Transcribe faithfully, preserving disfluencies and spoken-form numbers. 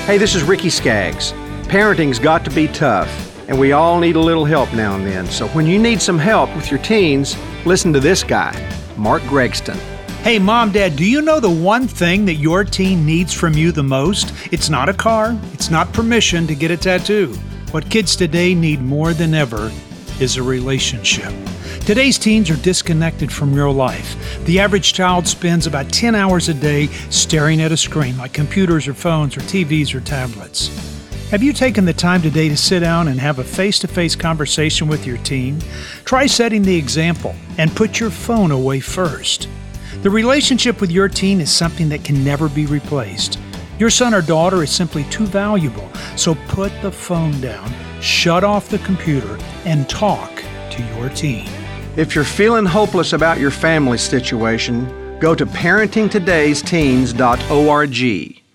Hey, this is Ricky Skaggs. Parenting's got to be tough, and we all need a little help now and then. So when you need some help with your teens, listen to this guy, Mark Gregston. Hey, Mom, Dad, do you know the one thing that your teen needs from you the most? It's not a car. It's not permission to get a tattoo. What kids today need more than ever is a relationship. Today's teens are disconnected from real life. The average child spends about ten hours a day staring at a screen, like computers or phones or T Vs or tablets. Have you taken the time today to sit down and have a face-to-face conversation with your teen? Try setting the example and put your phone away first. The relationship with your teen is something that can never be replaced. Your son or daughter is simply too valuable, so put the phone down, shut off the computer, and talk to your teen. If you're feeling hopeless about your family situation, go to parenting todays teens dot org.